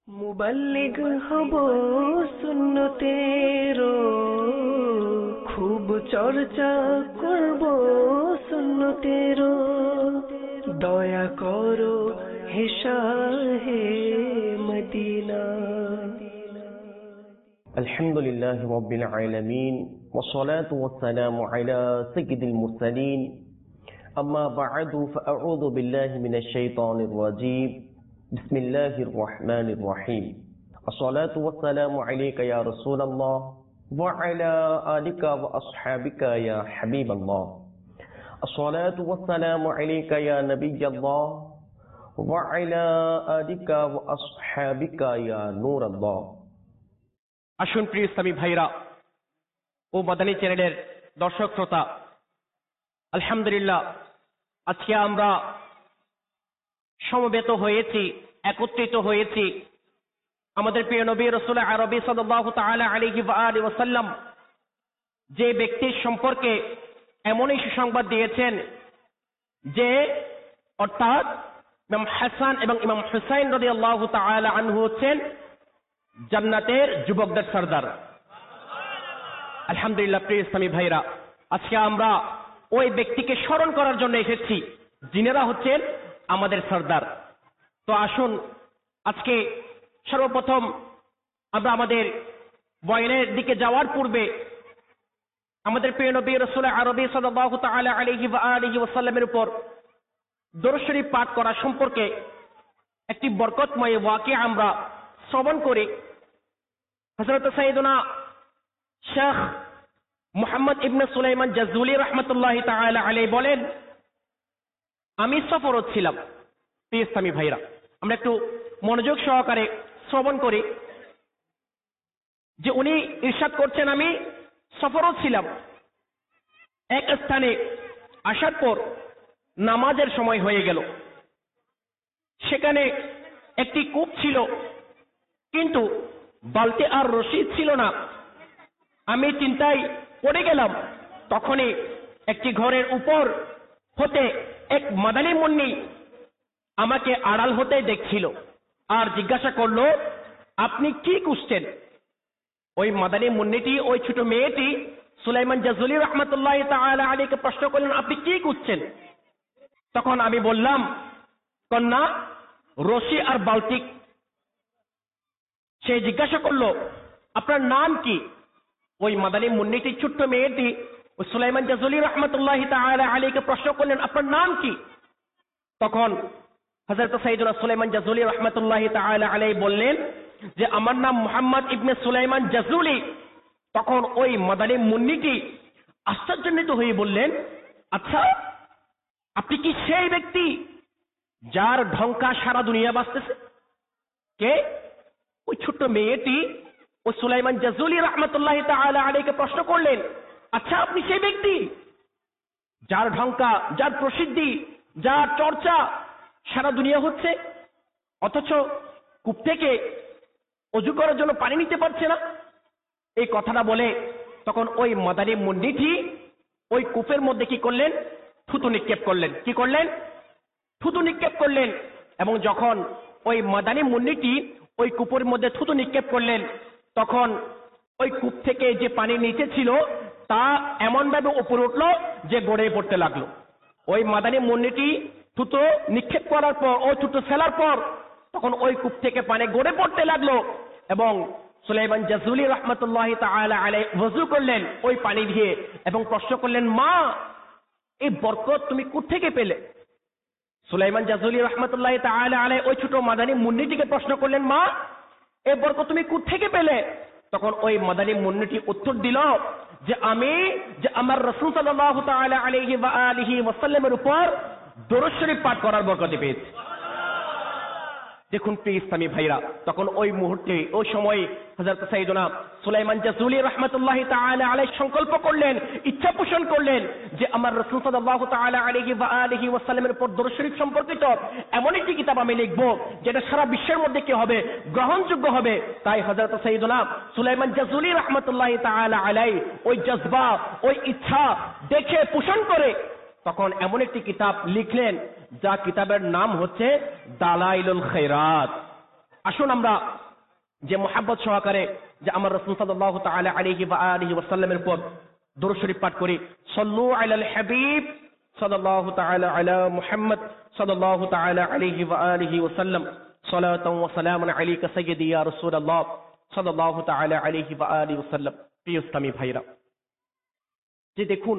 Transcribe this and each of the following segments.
মুবাল্লিগ হব সুন্নতেরো, খুব চর্চা করব সুন্নতেরো। দয়া করো হে শাহে মদিনা। আলহামদুলিল্লাহি রাব্বিল আলামিন ওয়াসসালাতু ওয়াসসালামু আলা সাইয়্যিদিল মুরসালিন। আম্মা বা'দু ফাআউযু বিল্লাহি মিনাশ শাইতানির রাজীম। বিসমিল্লাহির রহমানির রহিম। আসসালাতু ওয়াসসালামু আলাইকা ইয়া রাসূলাল্লাহ ওয়া আলা আলিকা ওয়া আসহাবিকা ইয়া হাবিবাল্লাহ। আসসালাতু ওয়াসসালামু আলাইকা ইয়া নাবিয়াল্লাহ ওয়া আলা আলিকা ওয়া আসহাবিকা ইয়া নূরাল্লাহ। আসুন প্রিয় ইসলামী ভাইরা ও মাদানী চ্যানেলের দর্শক শ্রোতা, আলহামদুলিল্লাহ, আজকে আমরা সমবেত হয়েছি, একত্রিত হয়েছি আমাদের প্রিয় নবী রাসূল আরবি সাল্লাল্লাহু তাআলা আলাইহি ওয়া আলিহি ওয়াসাল্লাম যে ব্যক্তির সম্পর্কে এমনই সুসংবাদ দিয়েছেন যে অর্থাৎ ইমাম হাসান এবং ইমাম হুসাইন রাদিয়াল্লাহু তাআলা আনহু হচ্ছেন জান্নাতের যুবকদের সর্দার। আলহামদুলিল্লাহ, প্রিয় ইসলামী ভাইরা, আজকে আমরা ওই ব্যক্তিকে স্মরণ করার জন্য এসেছি যিনারা হচ্ছেন আমাদের সর্দার। তো আসুন আজকে সর্বপ্রথম আমরা আমাদের বয়ানের দিকে যাওয়ার পূর্বে আমাদের প্রিয় নবী রাসূল আরবি সাল্লাল্লাহু তাআলা আলাইহি ওয়া আলিহি ওয়াসাল্লামের উপর দরুদ শরীফ পাঠ করা সম্পর্কে একটি বরকতময় ওয়াকিয়া আমরা শ্রবণ করি। হযরত সাইয়েদুনা শেখ মুহাম্মদ ইবনে সুলাইমান জাজুলি রাহমাতুল্লাহি তাআলা আলাইহি বলেন, আমি সফরত ছিলাম। প্রিয় ইসলামী ভাইরা, আমরা একটু মনোযোগ সহকারে শ্রবণ করি যে উনি ইরশাদ করছেন, আমি সফরত ছিলাম। এক স্থানে আসার পর নামাজের সময় হয়ে গেল। সেখানে একটি কূপ ছিল, কিন্তু বালতি আর রশি ছিল না। আমি চিন্তায় পড়ে গেলাম। তখনই একটি ঘরের উপর হতে এক মাদানী মুন্নি আমাকে আড়াল হতে দেখছিল আর জিজ্ঞাসা করলো, আপনি কি খুঁজছেন? ওই মাদানী মুন্নিটি, ওই ছোট মেয়েটি সুলাইমান জাজুলি রাহমাতুল্লাহি তাআলা আলাইহিকে প্রশ্ন করলেন, আপনি কি খুঁজছেন? তখন আমি বললাম, কন্যা, রশি আর বালতি। সে জিজ্ঞাসা করলো, আপনার নাম কি? ওই মাদানী মুন্নিটি, ছোট্ট মেয়েটি ওই সুলাইমান জাজুলি রাহমাতুল্লাহি তাআলা আলাইহিকে প্রশ্ন করলেন, আপনার নাম কি? তখন হযরত সাইয়েদুনা সুলাইমান জাজুলি রাহমাতুল্লাহি তাআলা আলাইহি বললেন যে আমার নাম মুহাম্মদ ইবনে সুলাইমান জাজুলি। তখন ওই মাদানী মুন্নিটি আশ্চর্যান্বিত হয়ে বললেন, আচ্ছা, আপনি কি সেই ব্যক্তি যার ঢঙ্কা সারা দুনিয়া বাজতেছে? কে? ওই ছোট্ট মেয়েটি ওই সুলাইমান জাজুলি রাহমাতুল্লাহি তাআলা আলাইহিকে প্রশ্ন করলেন, আচ্ছা, আপনি সেই ব্যক্তি যার ঢঙ্কা, যার প্রসিদ্ধি, যার চর্চা সারা দুনিয়া হচ্ছে, অথচ কূপ থেকে অজু করার জন্য পানি নিতে পারছে না? এই কথাটা বলে তখন ওই মাদানী মুন্নিটি ওই কূপের মধ্যে কি করলেন? থুতু নিক্ষেপ করলেন। কি করলেন? থুতু নিক্ষেপ করলেন। এবং যখন ওই মাদানী মুন্নিটি ওই কূপের মধ্যে থুতু নিক্ষেপ করলেন, তখন ওই কূপ থেকে যে পানি নিচে ছিল তা এমন ভাবে উপরে উঠলো যে গড়ে পড়তে লাগলো। ওই মাদানী মুন্নিটি থুতু নিক্ষেপ করার পর, ওই থুতু ফেলার পর, তখন ওই কূপ থেকে পানি গড়ে পড়তে লাগলো এবং সুলাইমান জাজুলি রাহমাতুল্লাহি তাআলা আলাইহি ওযু করলেন ওই পানি দিয়ে এবং প্রশ্ন করলেন, মা, এই বরকত তুমি কোথা থেকে পেলে? সুলাইমান জাজুলি রাহমাতুল্লাহি তাআলা আলাইহি ওই ছোট মাদানী মুন্নিটিকে প্রশ্ন করলেন, মা, এই বরকত তুমি কোথা থেকে পেলে? তখন ওই মাদানী মুন্নিটি উত্তর দিল যে আমি যে আমার রাসূল সাল্লাল্লাহু তাআলা আলাইহি ওয়া আলিহি ওয়াসাল্লামের উপর দরুদ শরীফ পাঠ করার বরকত পেয়েছি। দেখুন প্রিয় ইসলামী ভাইরা, তখন ওই মুহূর্তে, ওই সময় হযরত সাইয়েদুনা সুলাইমান জাজুলি রাহমাতুল্লাহি তাআলা আলাইহি সংকল্প করলেন, ইচ্ছা পোষণ করলেন যে আমার রাসূল সাল্লাল্লাহু তাআলা আলাইহি ওয়া আলিহি ওয়াসাল্লামের উপর দরুদ শরীফ সম্পর্কিত এমন একটি কিতাব আমি লিখব যেটা সারা বিশ্বের মধ্যে কি হবে? গ্রহণযোগ্য হবে। তাই হযরত সাইয়েদুনা সুলাইমান জাজুলি রাহমাতুল্লাহি তাআলা আলাইহি ওই জজবা, ওই ইচ্ছা দেখে পোষণ করে তখন এমন একটি কিতাব লিখলেন যা কিতাবের নাম হচ্ছে দালাইলুল খায়রাত। আসুন আমরা যে মোহাব্বত সহকারে যে আমার রাসূল সাল্লাল্লাহু তাআলা আলাইহি ওয়া আলিহি ওয়াসাল্লামের উপর দরুদ শরীফ পাঠ করি। সাল্লু আলাল হাবিব সাল্লাল্লাহু তাআলা আলা মুহাম্মদ সাল্লাল্লাহু তাআলা আলাইহি ওয়া আলিহি ওয়াসাল্লাম সালাতান ওয়া সালামান আলাইকা সাইয়্যিদি ইয়া রাসূলুল্লাহ সাল্লাল্লাহু তাআলা আলাইহি ওয়া আলিহি ওয়াসাল্লাম। প্রিয় ইসলামী ভাইরা, যে দেখুন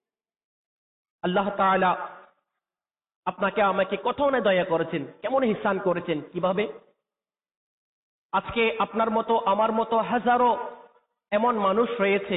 আল্লাহ তাআলা আপনাকে আমাকে কত না দয়া করেছেন, কেমন ইহসান করেছেন। কিভাবে? আজকে আপনার মতো আমার মতো হাজারো এমন মানুষ রয়েছে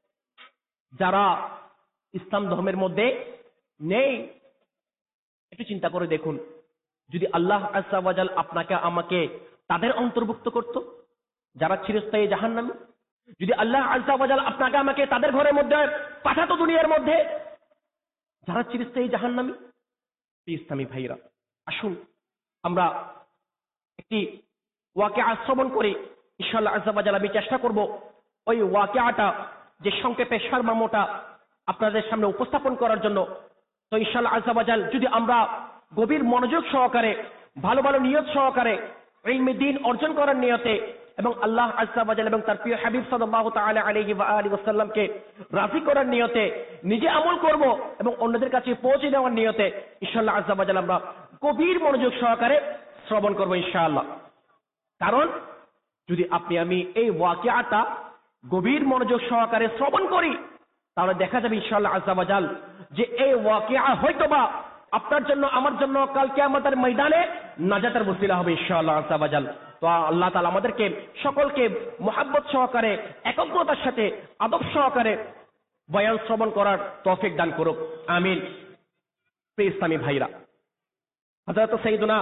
যারা ইসলাম ধর্মের মধ্যে নেই। একটু চিন্তা করে দেখুন, যদি আল্লাহ আযজা ওয়া জাল আপনাকে আমাকে তাদের অন্তর্ভুক্ত করত যারা চিরস্থায়ী জাহান্নামী, যদি আল্লাহ আযজা ওয়া জাল আপনাকে আমাকে তাদের ঘরের মধ্যে পাঠাতো দুনিয়ার মধ্যে যারা চিরস্থায়ী জাহান্নামী। ইসলামী ভাইরা, আসুন আমরা একটি ওয়াকিয়া শ্রবণ করি। ইনশাআল্লাহ আযজা ওয়া জাল আমি চেষ্টা করব ওই ওয়াকিয়াটা যে সংক্ষেপে সারমর্মটা আপনাদের সামনে উপস্থাপন করার জন্য। তো ইনশাআল্লাহ আযজা ওয়া জাল যদি আমরা গভীর মনোযোগ সহকারে ভালো ভালো নিয়ত সহকারে ইলমে দ্বীন অর্জন করার নিয়তে এবং আল্লাহ আযজা ওয়া জাল এবং তার প্রিয় হাবিব সাল্লাল্লাহু তাআলা আলাইহি ওয়া আলিহি ওয়াসাল্লামকে রাজি করার নিয়তে নিজে আমল করব এবং অন্যদের কাছে পৌঁছে দেওয়ার নিয়তে ইনশাআল্লাহ আযজা ওয়া জাল আমরা গভীর মনোযোগ সহকারে শ্রবণ করব ইনশাআল্লাহ। কারণ যদি আপনি আমি এই ওয়াকিয়াটা গভীর মনোযোগ সহকারে শ্রবণ করি তাহলে দেখা যাবে ইনশাআল্লাহ আযজা ওয়া জাল যে এই ওয়াকিয়া হয়তোবা আপনার জন্য আমার জন্য কাল কিয়ামতের ময়দানে নাজাতের ওসিলা হবে ইনশাআল্লাহ আযজা ওয়া জাল। তো আল্লাহ তাআলা আমাদেরকে সকলকে মুহাব্বত সহকারে একগ্রতার সাথে আদব সহকারে বয়ান শ্রবণ করার তৌফিক দান করুক, আমিন। প্রিয় ইসলামী ভাইরা, হযরত সাইয়্যিদুনা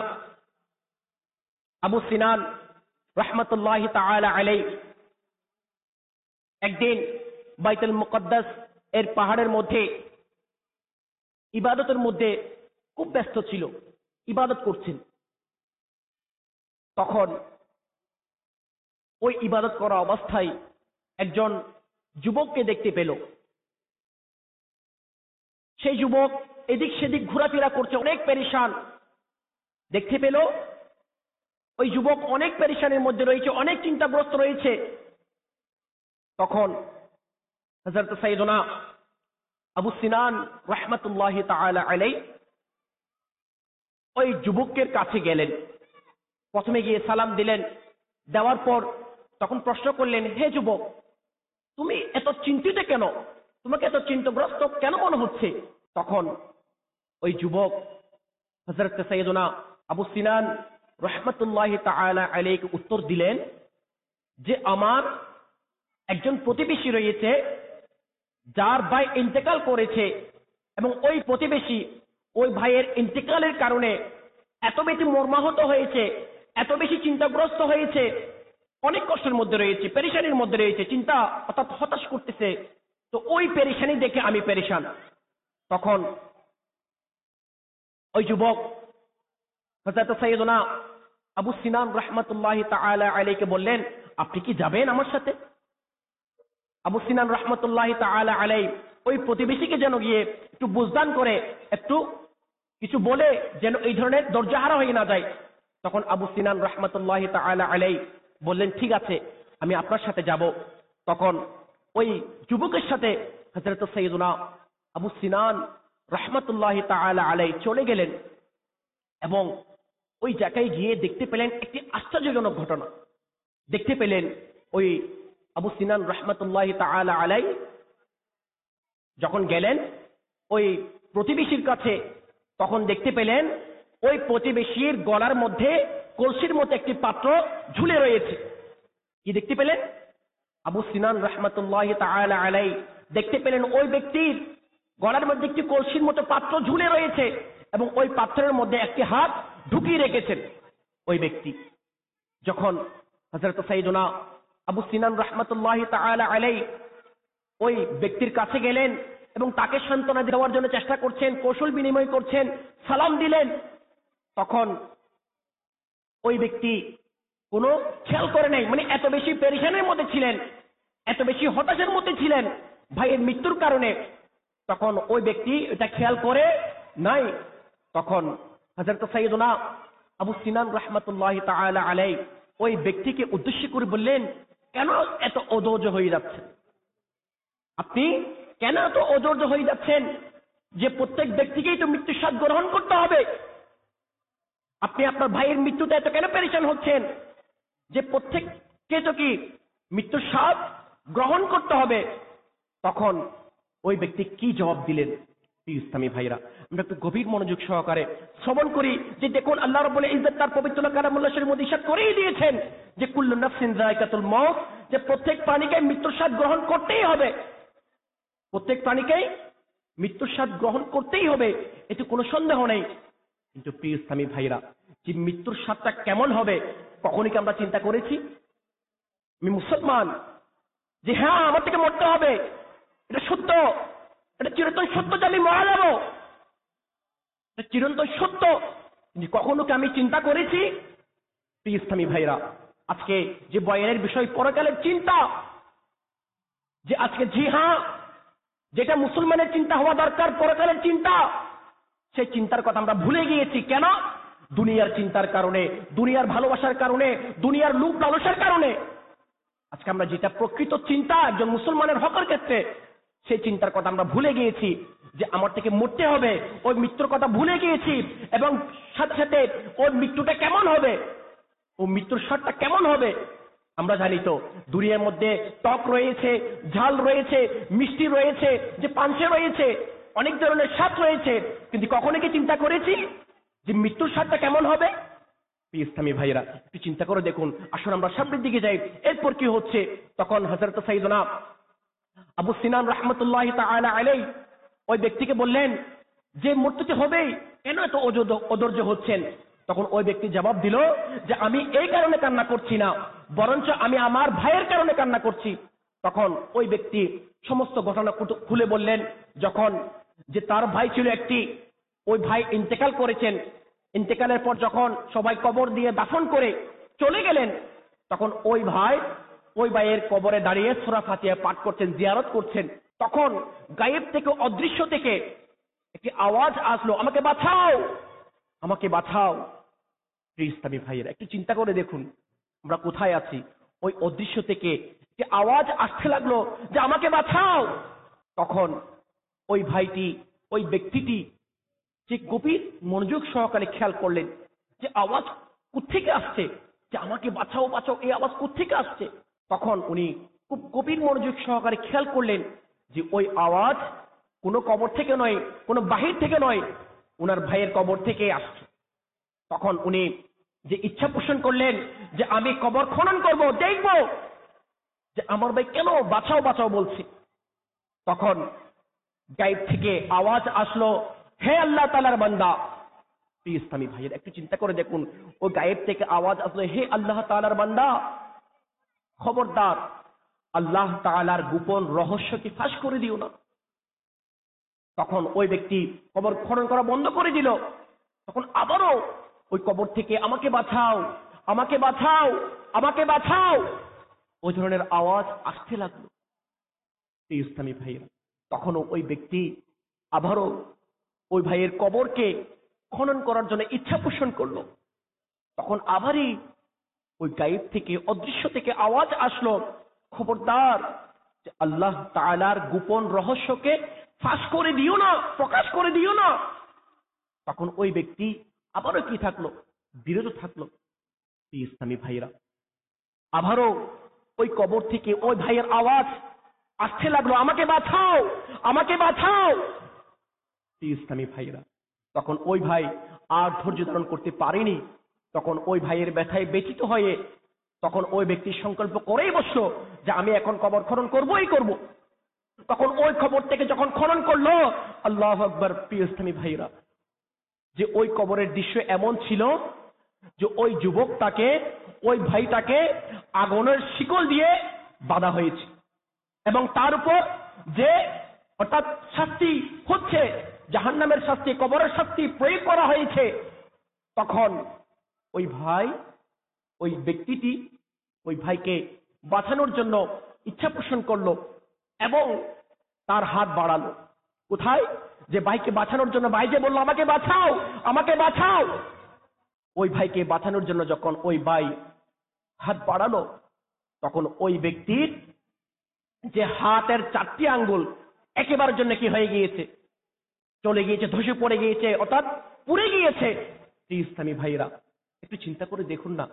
আবু সিনান রাহমাতুল্লাহি তাআলা আলাইহি একদিন বাইতুল মুকদ্দাস এর পাহাড়ের মধ্যে ইবাদতের মধ্যে খুব ব্যস্ত ছিল, ইবাদত করছেন। তখন ওই ইবাদত করা অবস্থায় একজন যুবককে দেখতে পেল। সেই যুবক এদিক সেদিক ঘোরাফেরা করছে, অনেক পেরেশান। দেখতে পেল ওই যুবক অনেক পেরেশানির মধ্যে রয়েছে, অনেক চিন্তাগ্রস্ত রয়েছে। তখন হযরত সাইয়্যিদুনা আবু সিনান রাহমাতুল্লাহি তাআলা আলাইহি ওই যুবকের কাছে গেলেন। প্রথমে গিয়ে সালাম দিলেন, দেওয়ার পর তখন প্রশ্ন করলেন, হে যুবক, তুমি এত চিন্তিত কেন? তোমাকে এত চিন্তাগ্রস্ত কেন মনে হচ্ছে? তখন ওই যুবক হযরত সাইয়্যিদুনা আবু সিনান রাহমাতুল্লাহি তাআলা আলাইহি উত্তর দিলেন যে আমার একজন প্রতিবেশী রয়েছে যার ভাই ইন্তেকাল করেছে এবং ওই প্রতিবেশী ওই ভাইয়ের ইন্তেকালের কারণে এত বেশি মর্মাহত হয়েছে, এত বেশি চিন্তাগ্রস্ত হয়েছে, অনেক কষ্টের মধ্যে রয়েছে, পেরেশানির মধ্যে রয়েছে, চিন্তা অর্থাৎ হতাশ করতেছে। তো ওই পেরেশানি দেখে আমি পেরেশান। তখন ওই যুবক হযরত সাইয়্যিদুনা আবু সিনান রাহমাতুল্লাহি তাআলা আলাইহি বললেন, আপনি কি যাবেন আমার সাথে? আবু সিনান রাহমাতুল্লাহি তাআলা আলাইহি ওই প্রতিবেশীকে যেন গিয়ে একটু বুঝদান করে, একটু কিছু বলে যেন এই ধরনের ধৈর্যহারা হয়ে না যায়। তখন আবু সিনান রাহমাতুল্লাহি তাআলা আলাইহি বললেন, ঠিক আছে, আমি আপনার সাথে যাব। তখন ওই যুবকের সাথে হযরত সাইয়্যিদুনা আবু সিনান রাহমাতুল্লাহি তাআলা আলাইহি চলে গেলেন এবং ওই জায়গায় গিয়ে দেখতে পেলেন একটি আশ্চর্যজনক ঘটনা। দেখতে পেলেন ওই আবু সিনান রাহমাতুল্লাহি তাআলা আলাইহি যখন গেলেন ওই প্রতিবেশীর কাছে, তখন দেখতে পেলেন ওই প্রতিবেশীর গলার মধ্যে কলসির মতো একটি পাত্র ঝুলে রয়েছে। কি দেখতে পেলেন? আবু সিনান রাহমাতুল্লাহি তাআলা আলাইহি দেখতে পেলেন ওই ব্যক্তির গলার মধ্যে একটি কলসির মতো পাত্র ঝুলে রয়েছে এবং ওই পাত্রের মধ্যে একটি হাত ঢুকিয়ে রেখেছেন ওই ব্যক্তি। যখন হযরত সাইয়্যিদুনা আবু সিনান রাহমাতুল্লাহি তাআলা আলাইহি ওই ব্যক্তির কাছে গেলেন এবং তাকে সান্ত্বনা দেওয়ার জন্য চেষ্টা করছেন, কৌশল বিনিময় করছেন, সালাম দিলেন, তখন ওই ব্যক্তি কোনো খেয়াল করে নাই, মানে এত বেশি পেরেশানির মধ্যে ছিলেন, এত বেশি হতাশার মধ্যে ছিলেন ভাইয়ের মৃত্যুর কারণে, তখন ওই ব্যক্তি এটা খেয়াল করে নাই। তখন হযরত সাইয়্যিদুনা আবু সিনান রাহমাতুল্লাহি তাআলা আলাইহি ওই ব্যক্তিকে উদ্দেশ্য করে বললেন, কেন এত অধৈর্য হয়ে যাচ্ছেন? আপনি কেন এত অধৈর্য হয়ে যাচ্ছেন? যে প্রত্যেক ব্যক্তিকেই তো মৃত্যুর স্বাদ গ্রহণ করতে হবে। আপনি আপনার ভাইয়ের মৃত্যুতে এত কেন পেরেশান হচ্ছেন? যে প্রত্যেককে তো কি মৃত্যুর স্বাদ গ্রহণ করতে হবে। তখন ওই ব্যক্তি কি জবাব দিলেন? ইসলামী ভাইরা, আমরা একটু গভীর মনোযোগ সহকারে শ্রবণ করি যে দেখুন আল্লাহ রাব্বুল ইজ্জত তার পবিত্র কালামুল্লাহ শরীফের মধ্যে ইরশাদ করেই দিয়েছেন যে কুল্লু নাফসিন যায়কাতুল মউত, যে প্রত্যেক প্রাণীকে মৃত্যুর স্বাদ গ্রহণ করতেই হবে। প্রত্যেক প্রাণীকেই মৃত্যুর স্বাদ গ্রহণ করতেই হবে, এতে কোনো সন্দেহ নেই। কিন্তু প্রিয় ইসলামী ভাইরা, যে মৃত্যুর স্বাদটা কেমন হবে কখনই কি আমরা চিন্তা করেছি? আমি মুসলমান, যে হ্যাঁ আমার থেকে মরতে হবে, এটা সত্য, এটা চিরন্তন সত্য যে আমি মারা যাব, এটা চিরন্তন সত্য। কখনো কি আমি চিন্তা করেছি? প্রিয় ইসলামী ভাইরা, আজকে যে বয়ানের বিষয় পরকালের চিন্তা, যে আজকে জি হ্যাঁ যেটা মুসলমানের চিন্তা হওয়া দরকার পরকালের চিন্তা, সেই চিন্তার কথা আমরা ভুলে গিয়েছি। কেন? দুনিয়ার চিন্তার কারণে, দুনিয়ার ভালোবাসার কারণে, দুনিয়ার লোভ লালসার কারণে আজকে আমরা যেটা প্রকৃত চিন্তা একজন মুসলমানের হকের ক্ষেত্রে, সেই চিন্তার কথা আমরা ভুলে গিয়েছি। যে আমার থেকে মরতে হবে, ওই মৃত্যুর কথা ভুলে গিয়েছি। এবং সাথে সাথে ওই মৃত্যুটা কেমন হবে, ও মৃত্যুর স্বাদটা কেমন হবে আমরা জানি তো। দুনিয়ার মধ্যে টক রয়েছে, ঝাল রয়েছে, মিষ্টি রয়েছে, যে পাঞ্চে রয়েছে, অনেক ধরনের স্বাদ রয়েছে। কিন্তু কখনো কি চিন্তা করেছি যে মৃত্যুর স্বাদটা কেমন হবে? ইসলামী ভাইরা, একটু চিন্তা করে দেখুন। আসুন আমরা সামনের দিকে যাই। এরপর কি হচ্ছে? তখন হযরত সাইয়েদনা আবু সিনান রাহমাতুল্লাহি তাআলা আলাইহি ওই ব্যক্তিকে বললেন যে মরতে হবেই, কেন এত অধৈর্য হচ্ছেন? তখন ওই ব্যক্তি জবাব দিল যে আমি এই কারণে কান্না করছি না, বরঞ্চ আমি আমার ভাইয়ের কারণে কান্না করছি। তখন ওই ব্যক্তি সমস্ত ঘটনা খুলে বললেন, যখন যে তার ভাই ছিল একটি, ওই ভাই ইন্তেকাল করেছেন। ইন্তেকালের পর যখন সবাই কবর দিয়ে দাফন করে চলে গেলেন, তখন ওই ভাইয়ের কবরে দাঁড়িয়ে সূরা ফাতিহা পাঠ করছেন, জিয়ারত করছেন। তখন গায়েব থেকে, অদৃশ্য থেকে একটি আওয়াজ আসলো, আমাকে বাঁচাও, আমাকে বাঁচাও। প্রিয় ইসলামী ভাইয়েরা, একটু চিন্তা করে দেখুন আমরা কোথায় আছি। ওই অদৃশ্য থেকে যে আওয়াজ আসতে লাগলো যে আমাকে বাঁচাও, তখন ওই ভাইটি, ওই ব্যক্তিটি যে গভীর মনোযোগ সহকারে খেয়াল করলেন যে আওয়াজ কোত্থেকে আসছে, যে আমাকে বাঁচাও বাঁচাও, এই আওয়াজ কোত্থেকে আসছে। তখন উনি খুব গভীর মনোযোগ সহকারে খেয়াল করলেন যে ওই আওয়াজ কোনো কবর থেকে নয়, কোনো বাহির থেকে নয়, ওনার ভাইয়ের কবর থেকে আসছে। তখন উনি যে ইচ্ছা পোষণ করলেন যে আমি কবর খনন করব, দেখব যে আমার ভাই কেন বাঁচাও বাঁচাও বলছে। তখন গায়েব থেকে আওয়াজ আসলো, হে আল্লাহ তাআলার বান্দা। প্রিয় ইসলামী ভাইয়ের, একটু চিন্তা করে দেখুন, ও গায়েব থেকে আওয়াজ আসলো, হে আল্লাহ তাআলার বান্দা, খবরদার আল্লাহ তাআলার গোপন রহস্যকে ফাঁস করে দিও না। তখন ওই ব্যক্তি কবর খনন করা বন্ধ করে দিল। তখন আবারও ওই কবর থেকে আমাকে বাঁচাও, আমাকে বাঁচাও, আমাকে বাঁচাও, ওই ধরনের আওয়াজ আসতে লাগলো। প্রিয় ইসলামী ভাইয়েরা, তখনও ওই ব্যক্তি আবারও ওই ভাইয়ের কবরকে খনন করার জন্য ইচ্ছা পোষণ করলো। তখন আবারই ওই গায়েব থেকে, অদৃশ্য থেকে আওয়াজ আসলো, খবরদার যে আল্লাহ তাআলার গোপন রহস্যকে ফাঁস করে দিও না, প্রকাশ করে দিও না। তখন ওই ব্যক্তি আবারও কি থাকলো? বিরত থাকলো। ইসলামী ভাইরা, আবারও ওই কবর থেকে ওই ভাইয়ের আওয়াজ আসতে লাগলো, আমাকে বাঁচাও, আমাকে বাঁচাও। ইসলামী ভাইরা, তখন ওই ভাই আর ধৈর্য ধারণ করতে পারেনি। তখন ওই ভাইয়ের ব্যথায় ব্যথিত হয়ে তখন ওই ব্যক্তি সংকল্প করেই বসলো যে আমি এখন কবর খনন করবই করব। তখন ওই কবর থেকে যখন খনন করলো, আল্লাহু আকবার। প্রিয় ইসলামী ভাইরা, যে ওই কবরের দৃশ্য এমন ছিল যে ওই যুবকটাকে, ওই ভাইটাকে আগুনের শিকল দিয়ে বাঁধা হয়েছে এবং তার উপর যে অর্থাৎ শাস্তি হচ্ছে, জাহান্নামের শাস্তি, কবরের শাস্তি প্রয়োগ করা হয়েছে। তখন ওই ভাই, ওই ব্যক্তিটি ওই ভাইকে বাঁচানোর জন্য ইচ্ছা পোষণ করলো এবং তার হাত বাড়ালো। কোথায়? যে ভাইকে বাঁচানোর জন্য, ভাই যে বললো আমাকে বাঁচাও, আমাকে বাঁচাও। ওই ভাইকে বাঁচানোর জন্য যখন ওই ভাই হাত বাড়ালো, তখন ওই ব্যক্তির যে হাতের 4টি আঙ্গুল একেবারের জন্য কি হয়ে গিয়েছে, চলে গিয়েছে, ধসে পড়ে গিয়েছে, অর্থাৎ পুড়ে গিয়েছে। ইসলামী ভাইরা, একটু চিন্তা করে দেখুন না,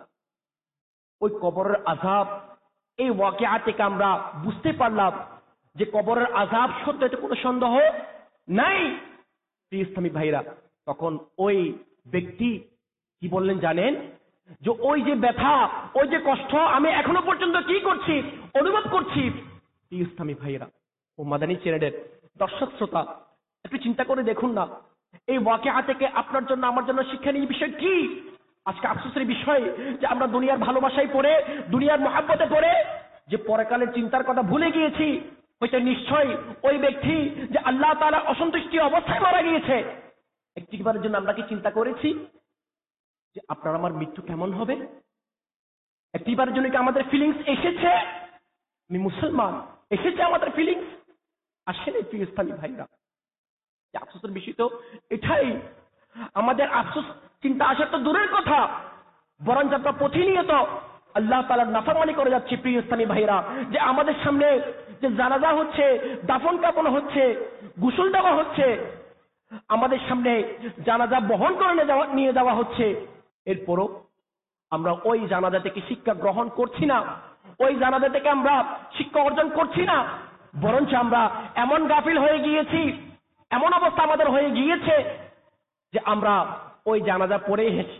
ওই কবরের আযাব, এই ওয়াকিয়া থেকে আমরা বুঝতে পারলাম যে কবরের আযাব সত্য, এতে কোনো সন্দেহ নাই। ইসলামী ভাইরা, তখন ওই ব্যক্তি কি বললেন জানেন? যে ওই যে ব্যথা, ওই যে কষ্ট আমি এখনো পর্যন্ত কি করছি, অনুভব করছি। ইসলামী ভাইরা ও মাদানী চ্যানেলের দর্শক শ্রোতা, একটু চিন্তা করে দেখুন না, এই ওয়াকিয়া থেকে আপনার জন্য আমার জন্য শিক্ষণীয় বিষয় কি? আজকে আফসোসের বিষয় যে আমরা দুনিয়ার ভালোবাসায় পড়ে, দুনিয়ার মহাব্বতে পড়ে যে পরকালের চিন্তার কথা ভুলে গিয়েছি। হয়তো নিশ্চয় ওই ব্যক্তি যে আল্লাহ তাআলা অসন্তুষ্টি অবস্থায় মারা গিয়েছে, একটিবারের জন্য আমরা কি চিন্তা করেছি যে আপনার আমার মৃত্যু কেমন হবে? একটিবারের জন্য কি আমাদের ফিলিংস এসেছে? আমি মুসলমান, এসেছে আমাদের ফিলিংস? আসেনি। প্রিয় ইসলামী ভাইরা, আফসোসের বিষয় তো এটাই। আমাদের আফসোস চিন্তা আসার তো দূরের কথা, বরং আমরা প্রতিনিয়ত আল্লাহ তাআলার নাফরমানি করে যাচ্ছি। প্রিয় ইসলামী ভাইরা, যে আমাদের সামনে যে জানাজা হচ্ছে, দাফন কাফন হচ্ছে, গোসল দেওয়া হচ্ছে, আমাদের সামনে জানাজা বহন করে নিয়ে যাওয়া হচ্ছে, এরপরও আমরা ওই জানাজা থেকে শিক্ষা গ্রহণ করছি না, ওই জানাজা থেকে আমরা শিক্ষা অর্জন করছি না, বরঞ্চ আমরা এমন গাফিল হয়ে গিয়েছি, এমন অবস্থা আমাদের হয়ে গিয়েছে যে আমরা ওই জানাজা পড়ে হাসি,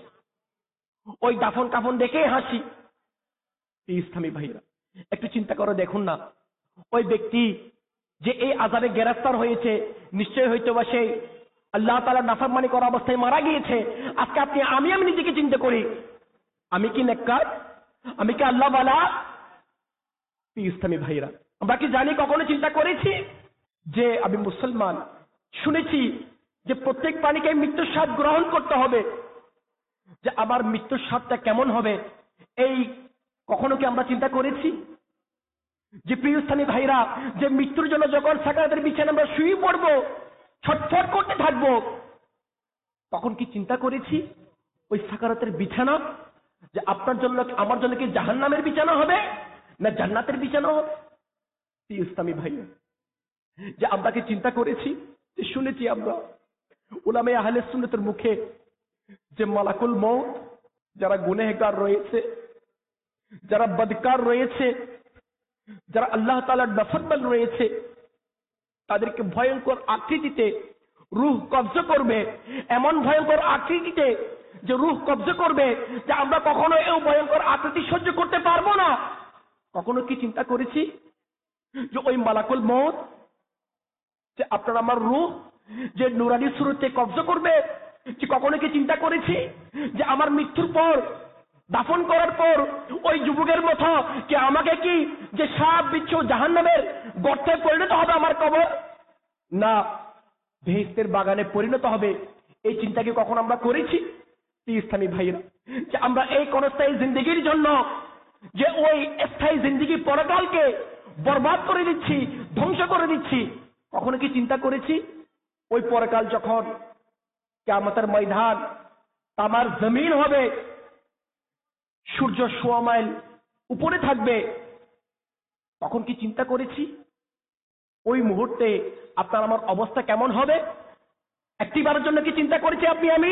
ওই দাফন কাফন দেখে হাসি। ইসলামী ভাইরা, একটু চিন্তা করে দেখুন না, ওই ব্যক্তি যে এই আযাবে গ্রেফতার হয়েছে, নিশ্চয় হয়তো বা সে আল্লাহ তাআলার নাফরমানি করা অবস্থায় মারা গিয়েছে। আজকে আমি নিজেকে চিন্তা করি, আমি কি নেককার, আমি কি আল্লাহ ওয়ালা? ইসলামী ভাইরা, আমরা কি জানি, কখনো চিন্তা করেছি যে আমি মুসলমান? শুনেছি যে প্রত্যেক প্রাণীকে মৃত্যুর স্বাদ গ্রহণ করতে হবে, যে আমার মৃত্যুর স্বাদটা কেমন হবে, এই কখনো কি আমরা চিন্তা করেছি? যে প্রিয় ইসলামী ভাইরা, যে মৃত্যুর জন্য যখন সাকারাতের বিছানায় আমরা শুয়ে পড়বো, ছটফট করতে থাকবো, তখন কি চিন্তা করেছি ওই সাকারাতের বিছানা যে আপনার জন্য আমার জন্য কি জাহান্নামের বিছানা হবে না জান্নাতের বিছানা হবে? ইসলামী ভাইরা, যে আমরা কি চিন্তা করেছি, যে শুনেছি আমরা উলামায়ে আহলে সুন্নাতের মুখে যে মালাকুল মউত যারা গুনাহগার রয়েছে, যারা বদকার রয়েছে, যারা আল্লাহ তাআলার নাফরমান রয়েছে, তাদেরকে ভয়ঙ্কর আকৃতিতে রূহ কবজা করবে, এমন ভয়ঙ্কর আকৃতিতে যে রূহ কবজা করবে যে আমরা কখনো এই ভয়ঙ্কর আকৃতি সহ্য করতে পারবো না। কখনো কি চিন্তা করেছি যে ওই মালাকুল মউত যে আপনার আমার রূহ যে নুরানি সুরতে কবজা করবে? যে কখনো কি চিন্তা করেছি যে আমার মৃত্যুর পর, দাফন করার পর ওই যুবকের মতো কি আমাকে কি যে সাপ বিচ্ছু জাহান্নামের গর্তে পরিণত হবে আমার কবর, না বেহেশতের বাগানে পরিণত হবে? এই চিন্তা কি কখন আমরা করেছি? ইসলামী ভাইরা, যে আমরা এই ক্ষণস্থায়ী জিন্দগির জন্য যে ওই স্থায়ী জিন্দগি পরকালকে বরবাদ করে দিচ্ছি, ধ্বংস করে দিচ্ছি, কখনো কি চিন্তা করেছি ওই পরকাল যখন কিয়ামতের ময়দান, তামার জমিন হবে, সূর্য 100 মাইল উপরে থাকবে, তখন কি চিন্তা করেছি ওই মুহূর্তে আপনার আমার অবস্থা কেমন হবে? একটিবারের জন্য কি চিন্তা করেছি আপনি আমি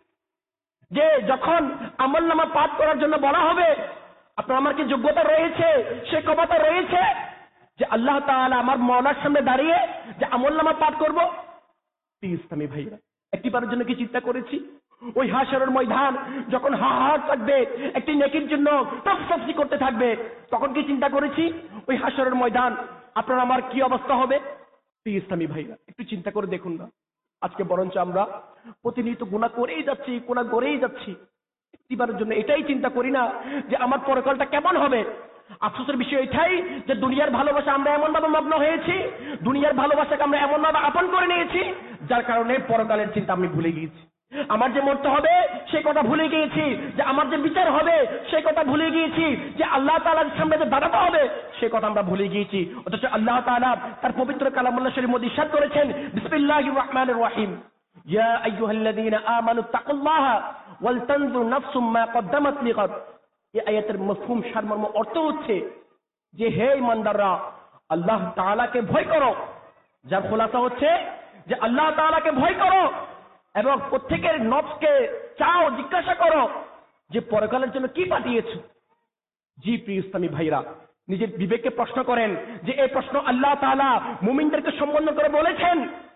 যে যখন আমলনামা পাঠ করার জন্য বলা হবে, আপনার আমার কি যোগ্যতা রয়েছে, সে ক্ষমতা রয়েছে যে আল্লাহ তাআলা আমার মওলার সামনে দাঁড়িয়ে যে আমলনামা পাঠ করব? ইসলামী ভাইরা, একটিবারের জন্য কি চিন্তা করেছি ওই হাশরের ময়দান যখন হাহার থাকবে, একটি নেকির জন্য তফসফসি করতে থাকবে, তখন কি চিন্তা করেছি ওই হাশরের ময়দান আপনার আমার কি অবস্থা হবে? ইসলামী ভাইরা, একটু চিন্তা করে দেখুন না, আজকে বরঞ্চ আমরা প্রতিনিয়ত গুনাহ করেই যাচ্ছি, গুনাহ করেই যাচ্ছি, একটিবারের জন্য এটাই চিন্তা করি না যে আমার পরকালটা কেমন হবে। আফসোসের বিষয় এটাই যে দুনিয়ার ভালোবাসা আমরা এমন ভাবে মগ্ন হয়েছি, দুনিয়ার ভালোবাসাকে আমরা এমন ভাবে আপন করে নিয়েছি, যার কারণে পরকালের চিন্তা আমি ভুলে গিয়েছি। আমার যে মরতে হবে সেই কথা ভুলে গিয়েছি, যে আমার যে বিচার হবে সেই কথা ভুলে গিয়েছি, যে আল্লাহ তাআলার সামনে যে দাঁড়াতে হবে সেই কথা আমরা ভুলে গিয়েছি। অথচ আল্লাহ তাআলা তার পবিত্র কালামুল্লাহ শরীফের মধ্যে ইরশাদ করেছেন, বিসমিল্লাহির রহমানির রহিম, ইয়া আইয়ুহাল্লাযীনা আমানু তাকুল্লাহা ওয়াল তানজুর নাফসুম মা কদ্দামাত লিগাদ এই আয়াতের মফহুম সারমর্ম অর্থ হচ্ছে যে হে ইমানদাররা আল্লাহ তাআলাকে ভয় করো। যার খোলাসা হচ্ছে যে আল্লাহ তাআলাকে ভয় করো এবং প্রত্যেকের নফসকে চাও, জিজ্ঞাসা করো যে পরকালের জন্য কি পাঠিয়েছো। জি প্রিয় ইসলামী ভাইরা, নিজের বিবেককে প্রশ্ন করেন যে এই প্রশ্ন আল্লাহ তাআলা মুমিনদেরকে সম্বোধন করে বলেছেন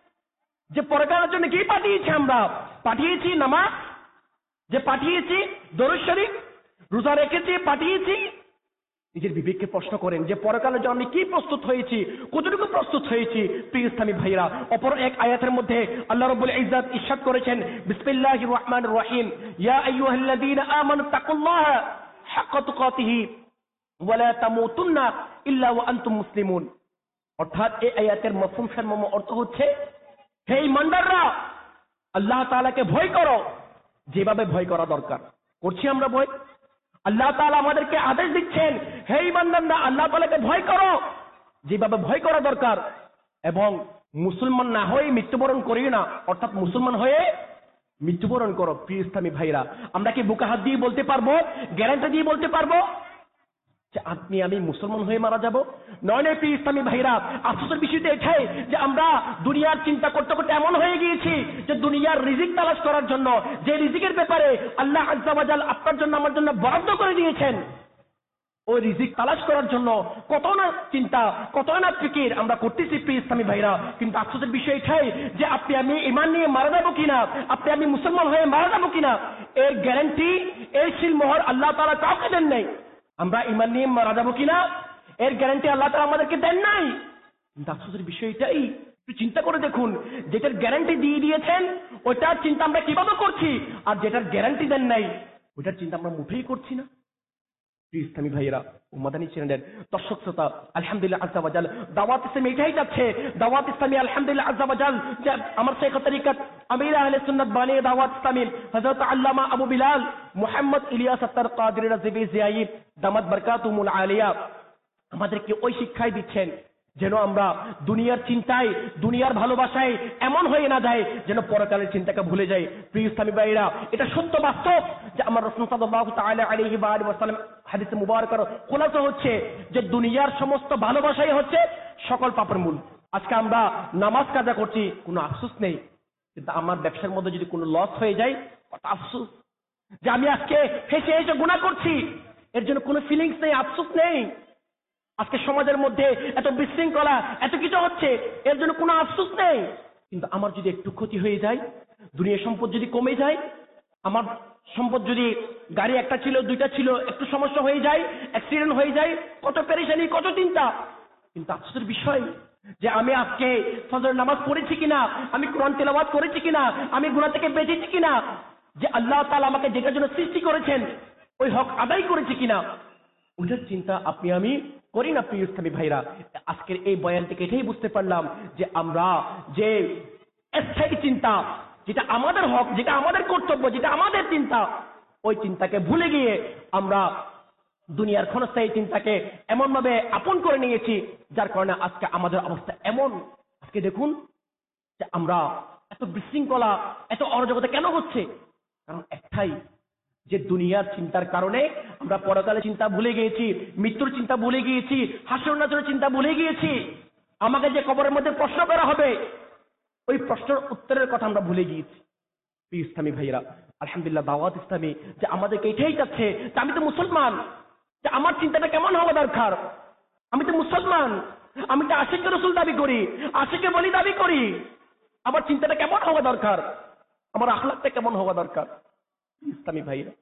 যে পরকালের জন্য কি পাঠিয়েছি। আমরা পাঠিয়েছি নামাজ, যে পাঠিয়েছি দরুদ শরীফ, রোজা রেখেছি, পাঠিয়েছি। নিজের বিবেককে প্রশ্ন করেন যে পরকালের জন্য আমি কি প্রস্তুত হয়েছি, কতটুকু প্রস্তুত হয়েছি। প্রিয় ইসলামী ভাইরা, অপর এক আয়াতের মধ্যে আল্লাহ রাব্বুল ইজ্জত ইরশাদ করেছেন, বিসমিল্লাহির রহমানির রহিম, ইয়া আইয়ুহাল্লাযীনা আমানু তাকুল্লাহা হাক্কা তুকাতিহি ওয়া লা তামুতুন্না ইল্লা ওয়া আনতুম মুসলিমুন। অর্থাৎ এই আয়াতের মফহুম সারমর্ম অর্থ হচ্ছে হে ঈমানদাররা আল্লাহ তাআলাকে ভয় করো যেভাবে ভয় করা দরকার। করছি আমরা ভয়? আল্লাহ তাআলা আমাদেরকে আদেশ দিচ্ছেন হে ঈমানদাররা আল্লাহ তাআলাকে ভয় করো যেভাবে ভয় করা দরকার, এবং মুসলমান না হয়ে মৃত্যুবরণ করিও না, অর্থাৎ মুসলমান হয়ে মৃত্যুবরণ করো। প্রিয় ইসলামী ভাইরা, আমরা কি বুকে হাত দিয়ে বলতে পারবো, গ্যারান্টি দিয়ে বলতে পারবো যে আপনি আমি মুসলমান হয়ে মারা যাব? নয় নয় প্রিয় ইসলামী ভাইরা, আফসোসের বিষয়টা এটাই যে আমরা দুনিয়ার চিন্তা করতে করতে এমন হয়ে গিয়েছি যে দুনিয়ার রিজিক তালাশ করার জন্য, যে রিজিকের ব্যাপারে আল্লাহ আজ্জা ওয়া জাল আপনার জন্য আমার জন্য বরাদ্দ করে দিয়েছেন, ওই রিজিক তালাশ করার জন্য কত না চিন্তা, কত না ফিকির আমরা করতেছি প্রিয় ইসলামী ভাইরা। কিন্তু আফসোসের বিষয় এটাই যে আপনি আমি ঈমান নিয়ে মারা যাবো কিনা, আপনি আমি মুসলমান হয়ে মারা যাবো কিনা, এর গ্যারান্টি, এর সিলমোহর আল্লাহ তাআলা কাউকে দেন নাই। আমরা ঈমান নিয়ে মারা যাবো কিনা এর গ্যারান্টি আল্লাহ তাআলা আমাদেরকে দেন নাই। কিন্তু আফসোসের বিষয়টাই একটু চিন্তা করে দেখুন, যেটার গ্যারান্টি দিয়ে দিয়েছেন ওইটার চিন্তা আমরা কিভাবে করছি, আর যেটার গ্যারান্টি দেন নাই ওইটার চিন্তা আমরা মুঠেই করছি না। ইসলামী ভাইয়েরা ও মাদানী চ্যানেলের দর্শক শ্রোতা, আলহামদুলিল্লাহ আজ্জা ওয়া জাল দাওয়াত ইসলামী এটাই যাচ্ছে। দাওয়াত ইসলামী আলহামদুলিল্লাহ আজ্জা ওয়া জাল যে আমার শেখ তরিকত আমির আহলে সুন্নাত বানী দাওয়াত ইসলামী হযরত আল্লামা আবু বিলাল মুহাম্মদ ইলিয়াস আত্তার কাদরি রাজিবি জিয়াই দামাত বারকাতুহুল আলিয়া আমাদেরকে ওই শিক্ষাই দিচ্ছেন যেন আমরা দুনিয়ার চিন্তায়, দুনিয়ার ভালোবাসায় এমন হয়ে না যায় যেন পরকালের চিন্তাকে ভুলে যাই। প্রিয় ইসলামী ভাইরা, এটা সত্য বাস্তব যে আমার রাসূল সাল্লাল্লাহু তাআলা আলাইহি ওয়া আলিহি ওয়াসাল্লাম হাদিসে মুবারকার খোলাসা হচ্ছে যে দুনিয়ার সমস্ত ভালোবাসাই হচ্ছে সকল পাপের মূল। আজকে আমরা নামাজ কাজা করছি, কোনো আফসোস নেই, কিন্তু আমার ব্যবসার মধ্যে যদি কোনো লস হয়ে যায় কত আফসোস। যে আমি আজকে হেসে হেসে গুনাহ করছি, এর জন্য কোনো ফিলিংস নেই, আফসোস নেই। আজকে সমাজের মধ্যে এত বিশৃঙ্খলা, এত কিছু হচ্ছে, এর জন্য কোনো আফসোস নেই। কিন্তু আমার যদি একটু ক্ষতি হয়ে যায়, দুনিয়ার সম্পদ যদি কমে যায়, আমার সম্পদ যদি গাড়ি একটা ছিল, দুইটা ছিল, একটু সমস্যা হয়ে যায়, অ্যাক্সিডেন্ট হয়ে যায়, কত পেরেশানি, কত চিন্তা। কিন্তু আফসোসের বিষয় যে আমি আজকে ফজর নামাজ পড়েছি কিনা, আমি কোরআন তেলাওয়াত করেছি কিনা, আমি গুনাহ থেকে বেঁচেছি কিনা, যে আল্লাহ তাআলা আমাকে যেটার জন্য সৃষ্টি করেছেন ওই হক আদায় করেছি কিনা, ওটার চিন্তা আপনি আমি করি না। প্রিয় ইসলামী ভাইরা, আজকের এই বয়ান থেকে এটাই বুঝতে পারলাম যে আমরা যে স্থায়ী চিন্তা, যেটা আমাদের হক, যেটা আমাদের কর্তব্য, যেটা আমাদের চিন্তা, ওই চিন্তাকে ভুলে গিয়ে আমরা দুনিয়ার ক্ষণস্থায়ী চিন্তাকে এমন ভাবে আপন করে নিয়েছি যার কারণে আজকে আমাদের অবস্থা এমন। আজকে দেখুন যে আমরা এত বিশৃঙ্খলা, এত অরাজকতা কেন হচ্ছে? কারণ একটাই, যে দুনিয়ার চিন্তার কারণে আমরা পরকালের চিন্তা ভুলে গিয়েছি, মৃত্যুর চিন্তা ভুলে গিয়েছি, হাসর নাজরের চিন্তা ভুলে গিয়েছি। আমাকে যে কবরের মধ্যে প্রশ্ন করা হবে ওই প্রশ্নের উত্তরের কথা আমরা ভুলে গিয়েছি। ইসলামী ভাইরা, আলহামদুলিল্লাহ দাওয়াত ইসলামী যে আমাদেরকে এটাই চাচ্ছে যে আমি তো মুসলমান, যে আমার চিন্তাটা কেমন হওয়া দরকার, আমি তো মুসলমান, আমি তো আশিক রাসূল দাবি করি, আশিকে বলি দাবি করি, আমার চিন্তাটা কেমন হওয়া দরকার, আমার আখলাকটা কেমন হওয়া দরকার। ইসলামী ভাইরা,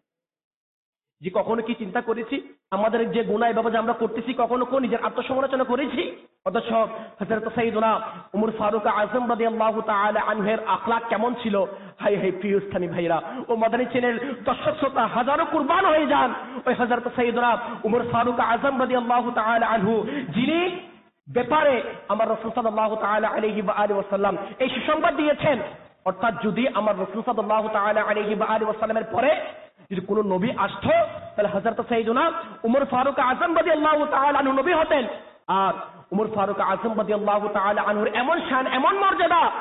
যে কখনো কি চিন্তা করেছি আমাদের যে গুনাহ এভাবে যে আমরা করতেছি, কখনো কোন নিজের আত্মসমালোচনা করেছি? অথচ হযরত সাইয়্যিদুনা ওমর ফারুক আযম রাদিয়াল্লাহু তাআলা আনহুর আখলাক কেমন ছিল। হাই হাই প্রিয় ইসলামী ভাইরা ও মাদানী চ্যানেল দর্শক শ্রোতা, হাজারো কুরবান হয়ে যান ওই হযরত সাইয়্যিদুনা ওমর ফারুক আযম রাদিয়াল্লাহু তাআলা আনহু, যিনি ব্যাপারে আমার রাসূল সাল্লাল্লাহু তাআলা আলাইহি ওয়া আলিহি ওয়াসাল্লাম এই সুসংবাদ দিয়েছেন। অর্থাৎ যদি আমার রাসূল সাল্লাল্লাহু তাআলা আলাইহি ওয়া আলিহি ওয়াসাল্লামের পরে যদি কোনো নবী আসতো তাহলে হযরত সাইয়্যিদুনা ওমর ফারুক আযম রাদিয়াল্লাহু তাআলা আনহু নবী হতেন। আর ওমর ফারুক আযম রাদিয়াল্লাহু তাআলা আনহুর এমন শান, এমন মর্যাদা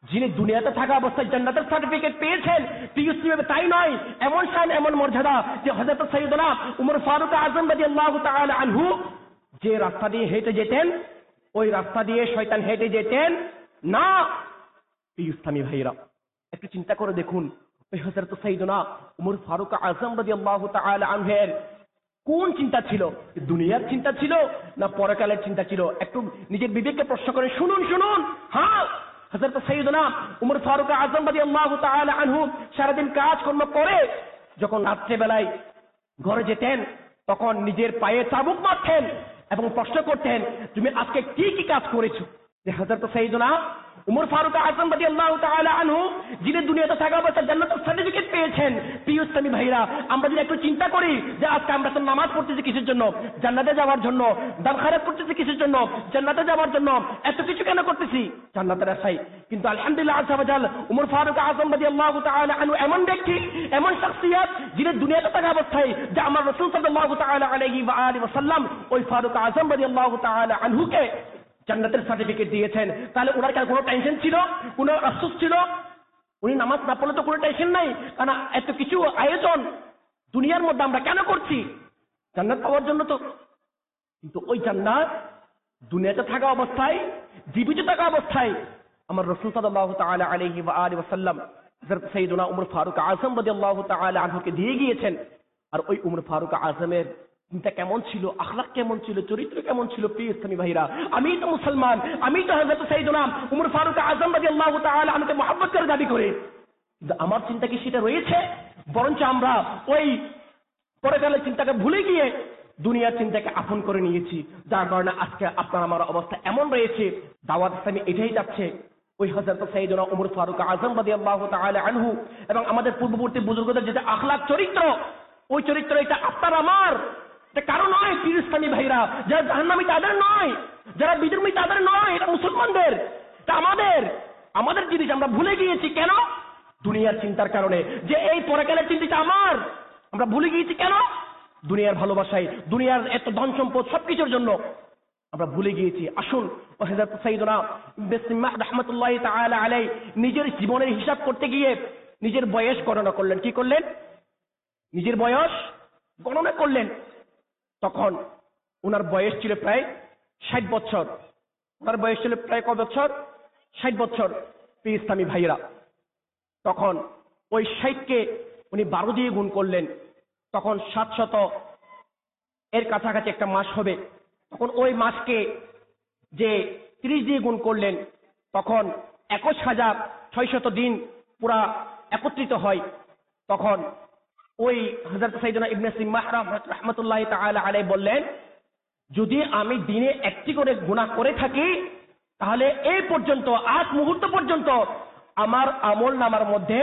যিনি দুনিয়াতে থাকা অবস্থায় জান্নাতের সার্টিফিকেট পেয়েছেন, প্রিয় তাই নয়, এমন শান এমন মর্যাদা যে হযরত সাইয়েদনা উমর ফারুক আযম রাদিয়াল্লাহু তাআলা আনহু যে রাস্তা দিয়ে হেঁটে যেতেন, ওই রাস্তা দিয়ে শয়তান হেঁটে যেতেন না। প্রিয় ইসলামী ভাইরা, একটু চিন্তা করে দেখুন, ওই হযরত সাইয়েদনা উমর ফারুক আযম রাদিয়াল্লাহু তাআলা আনহুর কোন চিন্তা ছিল? দুনিয়ার চিন্তা ছিল না পরকালের চিন্তা ছিল? একটু নিজের বিবেককে প্রশ্ন করে শুনুন। হ্যাঁ, হযরত সাইয়েদনা উমর ফারুক আযম রাদিয়াল্লাহু তাআলা আনহু সারাদিন কাজকর্ম করে যখন রাত্রেবেলায় ঘরে যেতেন, তখন নিজের পায়ে চাবুক মারতেন এবং প্রশ্ন করতেন, তুমি আজকে কি কি কাজ করেছো? যে হযরত সাইয়েদনা উমর ফারুক আযম রাদিয়াল্লাহু তাআলা আনহু যিনি দুনিয়াতে থাকা অবস্থায় জান্নাতের সার্টিফিকেট পেয়েছেন, প্রিয় ইসলামী ভাইরা, আমরা যদি একটু চিন্তা করি যে আজকে আমরা তো নামাজ পড়তেছি কিসের জন্য? জান্নাতে যাওয়ার জন্য। দান খায়রাত করতেছি কিসের জন্য? জান্নাতে যাওয়ার জন্য। এত কিছু কেন করতেছি? জান্নাতের আশায়। কিন্তু আলহামদুলিল্লাহ আযজা ওয়া জাল, উমর ফারুক আযম রাদিয়াল্লাহু তাআলা আনহু এমন ব্যক্তি, এমন শখসিয়ত, যিনি দুনিয়াতে থাকা অবস্থায় যে আমার রাসূল সাল্লাল্লাহু তাআলা আলাইহি ওয়া আলিহি ওয়াসাল্লাম ওই ফারুক আযম রাদিয়াল্লাহু তাআলা আনহুকে জান্নাতের সার্টিফিকেট দিয়েছেন। তাহলে ওনার কাছে কোনো টেনশন ছিল? কোনো আফসোস ছিল? উনি নামাজ না পড়লে তো কোনো টেনশন নাই, কারণ এত কিছু আয়োজন দুনিয়ার মধ্যে আমরা কেন করছি? জান্নাত পাওয়ার জন্য তো। কিন্তু ওই জান্নাত দুনিয়াতে থাকা অবস্থায়, জীবিত থাকা অবস্থায় আমার রাসূল সাল্লাল্লাহু তাআলা আলাইহি ওয়া আলিহি ওয়াসাল্লাম হযরত সাইয়েদনা উমর ফারুক আযম রাদিয়াল্লাহু তাআলা আনহুকে দিয়ে গিয়েছেন। আর ওই উমর ফারুক আযমের চিন্তা কেমন ছিল, আখলাক কেমন ছিল, চরিত্র কেমন ছিল? প্রিয় ইসলামী ভাইরা, আমি তো মুসলমান, আমি তো হযরত সাইয়েদনা উমর ফারুক আযম রাদিয়াল্লাহু তাআলা আনহুকে মহব্বত করে দাবি করি, কিন্তু আমার চিন্তা কি সেটা রয়েছে? বরঞ্চ আমরা ওই পরকালের চিন্তাকে ভুলে গিয়ে দুনিয়ার চিন্তাকে আপন করে নিয়েছি, যার কারণে আজকে আপনার আমার অবস্থা এমন রয়েছে। দাওয়াত ইসলামী এটাই যাচ্ছে, ওই হযরত সাইয়েদনা উমর ফারুক আযম রাদিয়াল্লাহু তাআলা আনহু এবং আমাদের পূর্ববর্তী বুজুর্গদের যেটা আখলাক চরিত্র, ওই চরিত্র এটা আপনার আমার, এটা কারো নয়। প্রিয় ইসলামী ভাইরা, যারা জাহান্নামী তাদের নয়, যারা বিধর্মী তাদের নয়, এটা মুসলমানদের, এটা আমাদের জিনিস। আমরা ভুলে গিয়েছি কেন? দুনিয়ার চিন্তার কারণে, যে এই পরকালের চিন্তাটা আমার আমরা ভুলে গিয়েছি কেন? দুনিয়ার ভালোবাসায়, দুনিয়ার এত ধন সম্পদ সবকিছুর জন্য আমরা ভুলে গিয়েছি। আসুন, হযরত সাইয়েদনা ইবনে সিম্মাহ রাহমাতুল্লাহি তাআলা আলাইহি নিজের জীবনের হিসাব করতে গিয়ে নিজের বয়স গণনা করলেন। কি করলেন? নিজের বয়স গণনা করলেন। তখন ওনার বয়স ছিল প্রায় 60 বছর। ওনার বয়স ছিল প্রায় কত বছর? 60 বছর। প্রিয় ইসলামী ভাইরা, তখন ওই 60কে উনি 12 দিয়ে গুণ করলেন, তখন 700 এর কাছাকাছি একটা মাস হবে। তখন ওই মাসকে যে 30 দিয়ে গুণ করলেন, তখন 21,600 দিন পুরা একত্রিত হয়। তখন ওই হযরত সাইয়েদনা ইবনে সিম্মাহ রাহমাতুল্লাহি তাআলা আলাইহি বললেন, যদি আমি দিনে একটি করে গুনাহ করে থাকি, তাহলে এই পর্যন্ত আজ মুহূর্ত পর্যন্ত আমার আমল নামার মধ্যে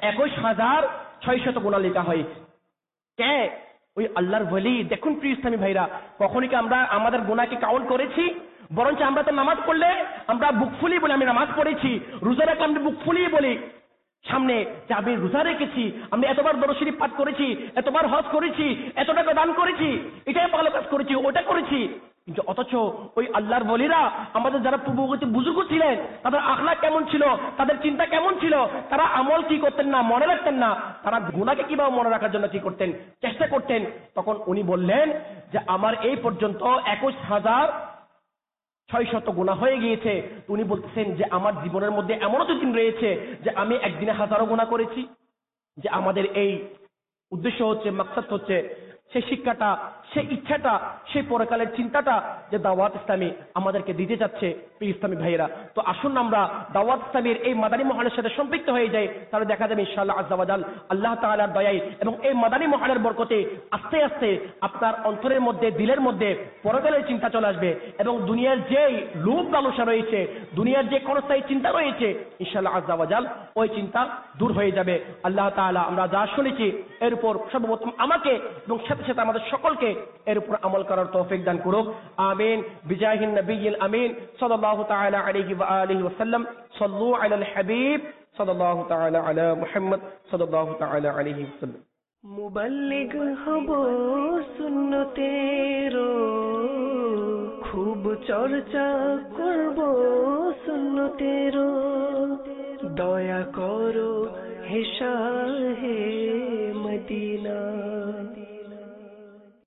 21,600 গুনাহ লেখা হয়েছে। কে? ওই আল্লাহর ওলি। দেখুন প্রিয় ইসলামী ভাইরা, কখনই কি আমরা আমাদের গুনাহকে কাউন্ট করেছি? বরঞ্চ আমরা তো নামাজ পড়লে আমরা বুক ফুলিয়ে বলি আমি নামাজ পড়েছি, রোজা রাখলে আমরা বুক ফুলিয়ে বলি সামনে যে আমি রোজা রেখেছি, আমি এতবার দরুদ শরীফ পাঠ করেছি, এতবার হজ করেছি, এত টাকা দান করেছি, এটাই ভালো কাজ করেছি, ওটা করেছি। কিন্তু অথচ ওই আল্লাহর ওলিরা, আমাদের যারা পূর্ববর্তী বুজুর্গ ছিলেন, তাদের আখলাক কেমন ছিল, তাদের চিন্তা কেমন ছিল? তারা আমল কি করতেন না, মনে রাখতেন না, তারা গুনাহকে কিভাবে মনে রাখার জন্য কি করতেন, চেষ্টা করতেন। তখন উনি বললেন যে আমার এই পর্যন্ত 21,600 গুনাহ হয়ে গিয়েছে। উনি বলতেছেন যে আমার জীবনের মধ্যে এমনও তো দিন রয়েছে যে আমি একদিনে 1000 গুনাহ করেছি। যে আমাদের এই উদ্দেশ্য হচ্ছে, মাকসাদ হচ্ছে সেই শিক্ষাটা, সেই ইচ্ছাটা, সেই পরকালের চিন্তাটা যে দাওয়াত ইসলামী আমাদেরকে দিতে যাচ্ছে। প্রিয় ইসলামী ভাইয়েরা, তো আসুন আমরা দাওয়াত ইসলামীর এই মাদানী মহলের সাথে সম্পৃক্ত হয়ে যাই, তাহলে দেখা যাবে ইনশাআল্লাহ আজ্জা ওয়া জাল আল্লাহ তাআলার দয়ায় এবং এই মাদানী মহলের বরকতে আস্তে আস্তে আপনার অন্তরের মধ্যে, দিলের মধ্যে পরকালের চিন্তা চলে আসবে এবং দুনিয়ার যেই লোভ লালসা রয়েছে, দুনিয়ার যে ক্ষণস্থায়ী চিন্তা রয়েছে, ইনশাআল্লাহ আজ্জা ওয়া জাল ওই চিন্তা দূর হয়ে যাবে। আল্লাহ তাআলা আমরা যা শুনেছি এর উপর সর্বপ্রথম আমাকে এবং সাথে সাথে আমাদের সকলকে এর উপর আমল করার তৌফিক দান করুক। আমিন। বিজাহিন নবিয়্যিল আমিন সাল্লাল্লাহু তাআলা আলাইহি ওয়া আলিহি ওয়া সাল্লাম। সাল্লু আলাল হাবিব সাল্লাল্লাহু তাআলা আলা মুহাম্মদ সাল্লাল্লাহু তাআলা আলাইহি ওয়া সাল্লাম। মুবাল্লিগ হব সুন্নতের, খুব চর্চা করব সুন্নতের, দয়া করো হে শাহে মদিনা।